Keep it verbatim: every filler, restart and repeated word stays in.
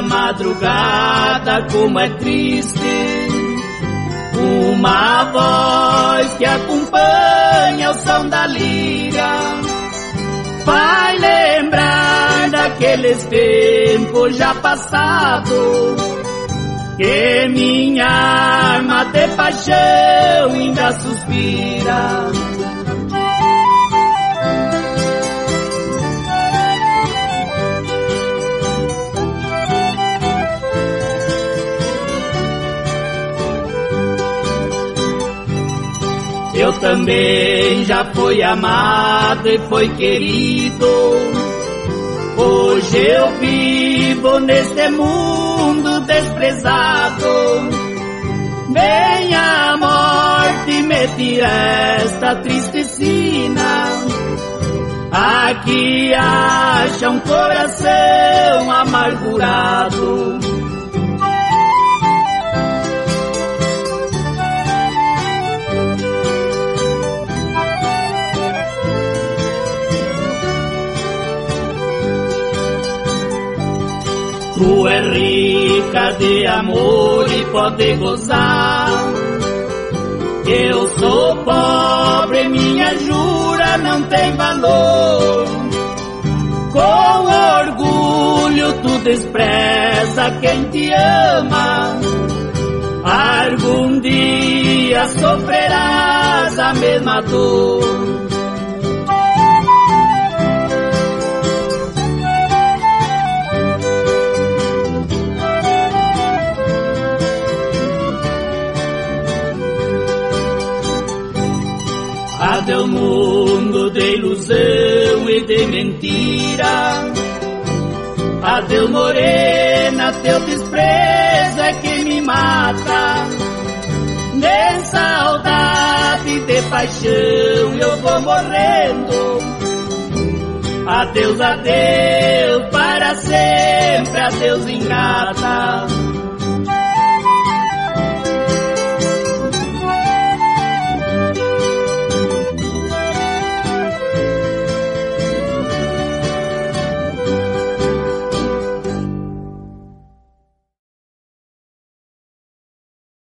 na madrugada, como é triste, uma voz que acompanha o som da lira, vai lembrar daqueles tempos já passados, que minha alma de paixão ainda suspira. Eu também já fui amado e fui querido, hoje eu vivo neste mundo desprezado. Venha a morte me tira esta triste sina, aqui acha um coração amargurado. Tu é rica de amor e pode gozar, eu sou pobre, minha jura não tem valor. Com orgulho tu despreza quem te ama, algum dia sofrerás a mesma dor. Adeus mundo de ilusão e de mentira, adeus morena, teu desprezo é que me mata. De saudade, de paixão eu vou morrendo. Adeus, adeus, para sempre, adeus ingrata.